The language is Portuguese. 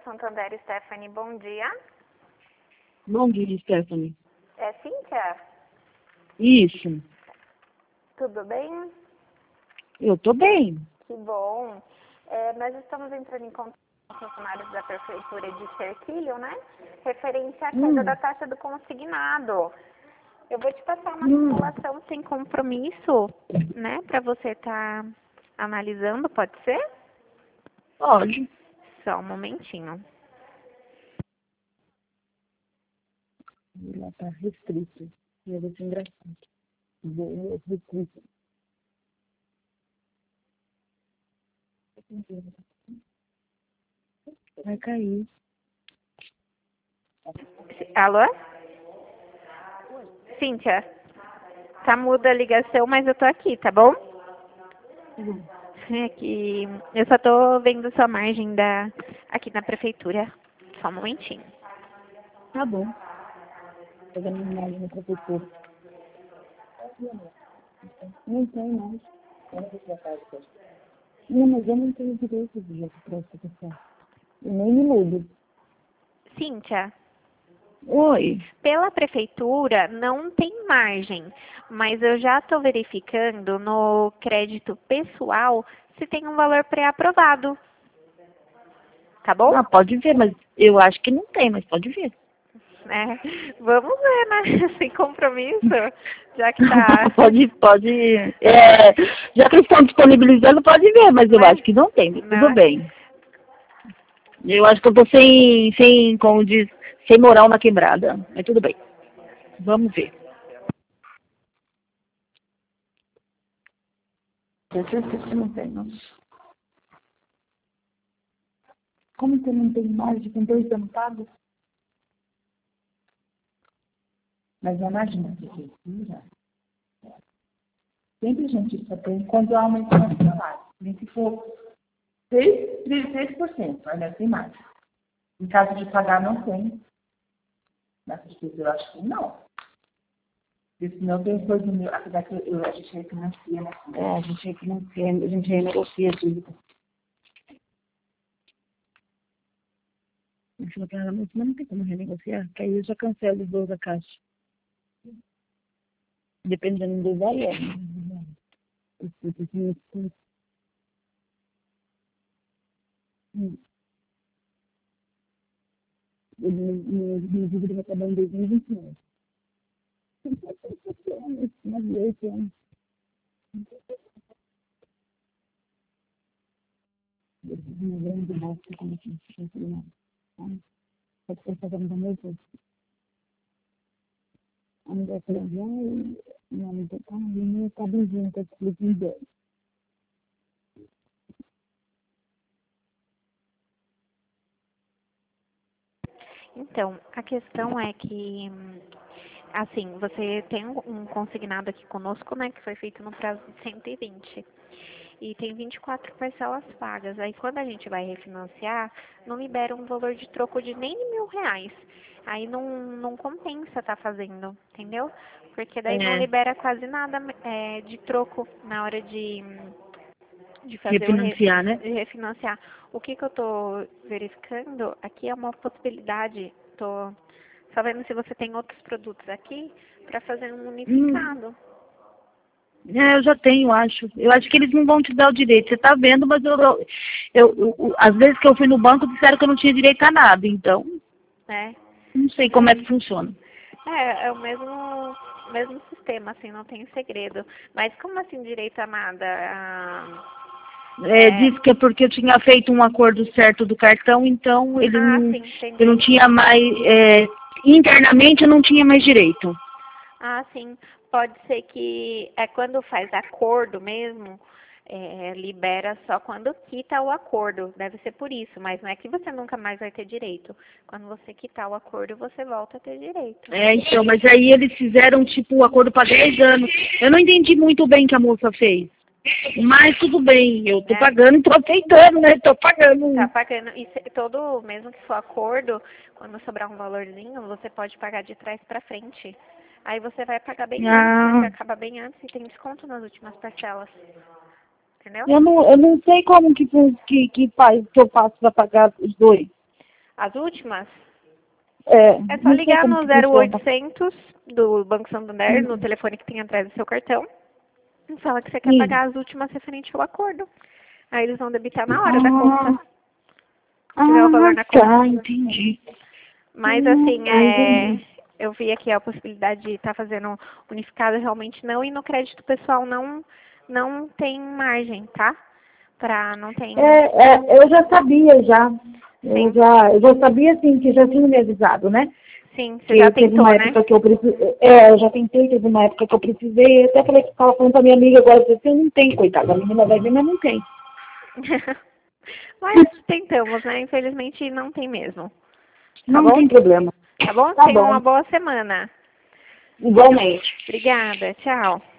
Santander, Stephanie, bom dia. Bom dia, Stephanie. É Cíntia? Isso. Tudo bem? Eu tô bem. Que bom. Nós estamos entrando em contato com os funcionários da Prefeitura de Serquilho, né? Referente à queda da taxa do consignado. Eu vou te passar uma simulação sem compromisso, né? Para você estar analisando, pode ser? Pode. Só um momentinho. Ela tá restrito. Eu vou ser engraçado. Restrito. Vai cair. Alô? Cíntia, tá muda a ligação, mas eu tô aqui, tá bom? É que eu só tô vendo sua margem aqui na prefeitura. Só um momentinho. Tá bom. Tô dando uma imagem na prefeitura. Não tem mais. Não, mas eu não tenho direito de ir para essa questão. Eu nem me mudo. Cíntia, Oi. pela prefeitura não tem margem, mas eu já estou verificando no crédito pessoal se tem um valor pré-aprovado. Tá bom? Ah, pode ver, mas eu acho que não tem, mas pode ver. Vamos ver, né? Sem compromisso, já que tá. Pode. Já que eles estão disponibilizando, pode ver, mas eu acho que não tem, mas tudo bem. Eu acho que eu tô como diz, sem moral na quebrada, mas tudo bem. Vamos ver. Eu certeza que não tem, não. Como que não tem margem com 2 anos pagos? Mas a margem da prefeitura, sempre a gente só tem quando aumenta o nosso salário. Nem se for 6%, ainda tem mais. Em caso de pagar, não tem. Na prefeitura, eu acho que não. Porque senão tem coisa do meu, apesar que a gente refinancia, né? A gente refinancia, a gente renegocia a dívida. Eu falei pra ela, mas não tem como renegociar, porque aí eu já cancelo os 12 da caixa. Dependendo do valor. Minha dívida vai acabar em 2029. Mas 8 anos. Uma grande bosta, como é que não sei nada. Pode ser fazendo da mesma. A mulher falou, não tem como, não está bem-vindo, está explicando. Então, a questão é que, assim, você tem um consignado aqui conosco, né, que foi feito no prazo de 120. E tem 24 parcelas pagas. Aí quando a gente vai refinanciar, não libera um valor de troco de nem R$ 1.000. Aí não compensa tá fazendo, entendeu? Porque daí não libera quase nada de troco na hora de fazer Refinanciar, né? de refinanciar. O que eu tô verificando aqui é uma possibilidade. Tô só vendo se você tem outros produtos aqui para fazer um unificado. Eu já tenho, acho. Eu acho que eles não vão te dar o direito. Você está vendo, mas às vezes que eu fui no banco, disseram que eu não tinha direito a nada. Então, não sei como é que funciona. É o mesmo sistema, assim, não tem segredo. Mas como assim direito a nada? Diz que é porque eu tinha feito um acordo certo do cartão, então ele eu não tinha mais, internamente eu não tinha mais direito. Ah, sim. Pode ser que quando faz acordo mesmo, libera só quando quita o acordo. Deve ser por isso, mas não é que você nunca mais vai ter direito. Quando você quitar o acordo, você volta a ter direito. Então, mas aí eles fizeram tipo o acordo para 10 anos. Eu não entendi muito bem o que a moça fez. Mas tudo bem, eu tô pagando e tô aceitando, né? Tô pagando. Tá pagando. E mesmo que for acordo, quando sobrar um valorzinho, você pode pagar de trás para frente. Aí você vai pagar bem antes, você acaba bem antes e tem desconto nas últimas parcelas. Entendeu? Eu não sei como que eu faço para pagar os dois. As últimas? É É só ligar no 0800 do Banco Santander, no telefone que tem atrás do seu cartão, e fala que você quer pagar as últimas referente ao acordo. Aí eles vão debitar na hora da conta. Se tiver o valor na conta. Tá, entendi. Mas assim, Entendi. eu vi aqui a possibilidade de estar fazendo unificado, realmente não, e no crédito pessoal não tem margem, tá? Não tem. Eu já sabia já. Sim. Eu já sabia assim que já tinha me avisado, né? Sim, você já Teve tentou, uma né? época que eu precisei. Eu já tentei, teve uma época que eu precisei, até falei que estava falando com a minha amiga agora, eu disse, não tem, coitada, a menina vai vir, mas não tem. Mas tentamos, né? Infelizmente não tem mesmo. Tá Não bom? tem problema. Tá bom? Tá Tenha bom. uma boa semana. Igualmente. Obrigada. Tchau.